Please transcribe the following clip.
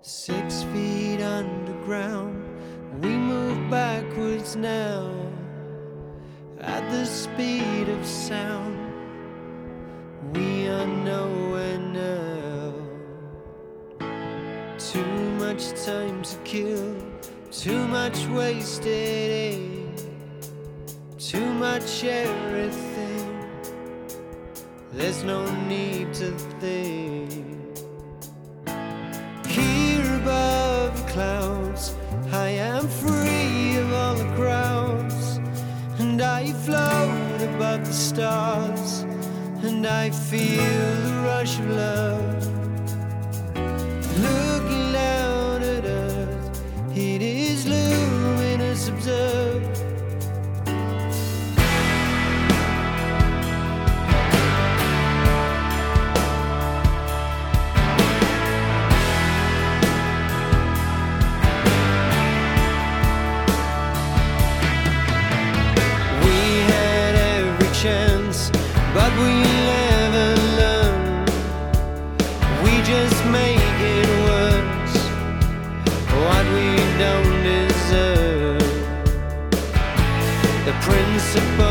6 feet underground, we move backwards now at the speed of sound. We are nowhere now. Too much time to kill, too much wasted aim, too much everything. There's no need to think. Here above the clouds, I am free of all the crowds, and I float above the stars, and I feel the rush of love. Looking down at earth, it is luminous, observe. But we never learn, we just make it worse, what we don't deserve. The principle